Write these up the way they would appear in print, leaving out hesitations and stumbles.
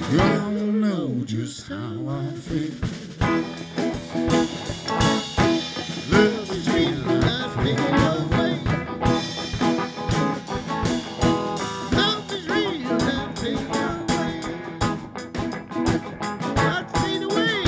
You don't know just how I feel. Love is real, love fade away. Love is real, love fade away. Love fade away.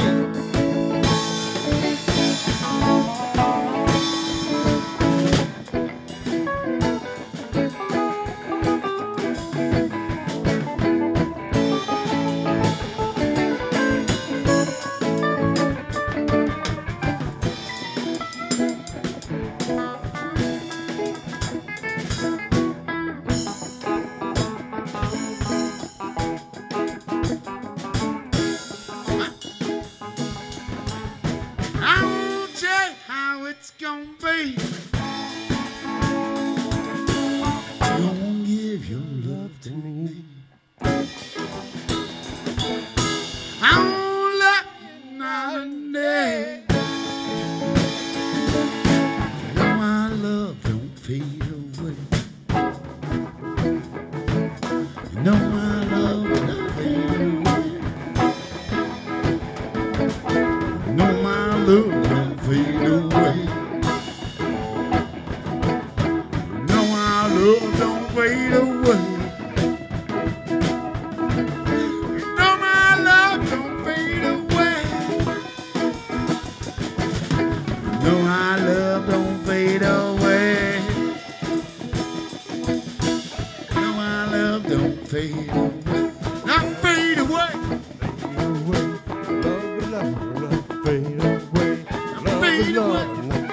I won't tell you how it's gonna be. You won't give your love to me. I won't love you night and day. You know my love don't fade away. You know my love don't fade away. You know my love don't fade away. You know my love don't fade away. You know my love don't fade away. You know my love don't fade away. You know my love don't fade away. Not fade away. Fade away.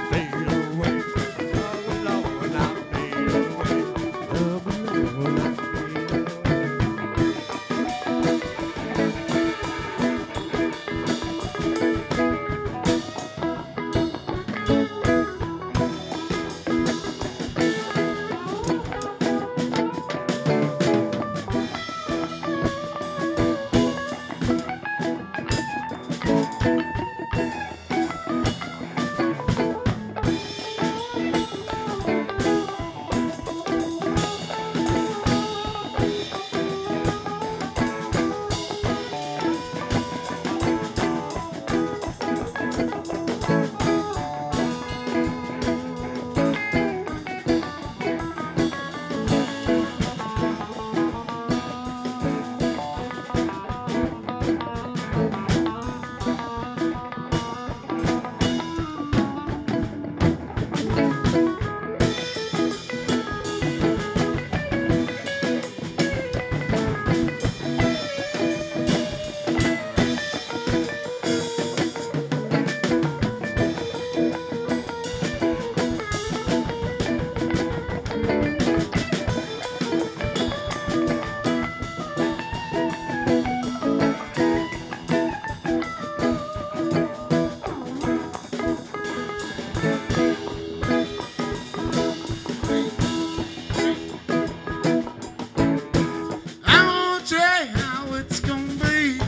I won't tell you how it's gonna be.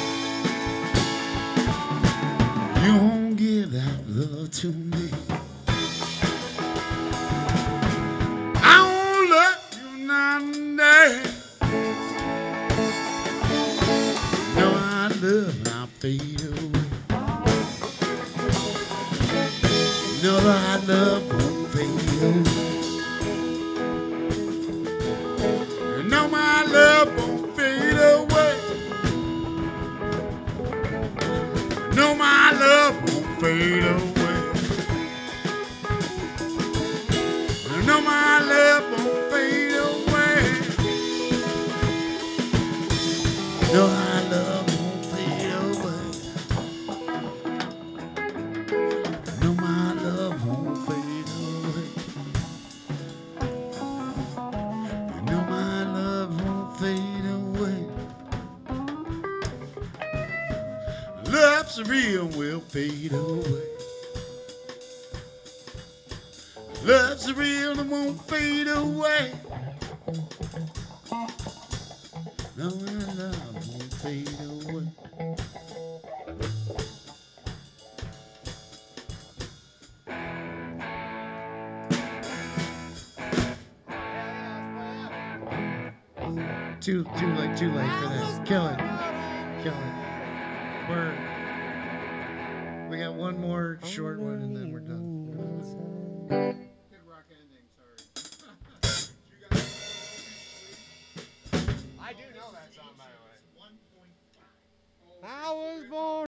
You won't give that love to me. I won't love you night and day. No, I love and I fade away. No, I love won't fade away. You know my love won't fade away. You know my love won't fade away. You know my love won't fade away. You know my love won't fade away. You know my love won't fade away. You know my love won't fade away. Love's real will fade away. Love's real and won't fade away. No, my love won't fade away. Yeah. Too late for that. Kill it. We got one more short one and then we're done.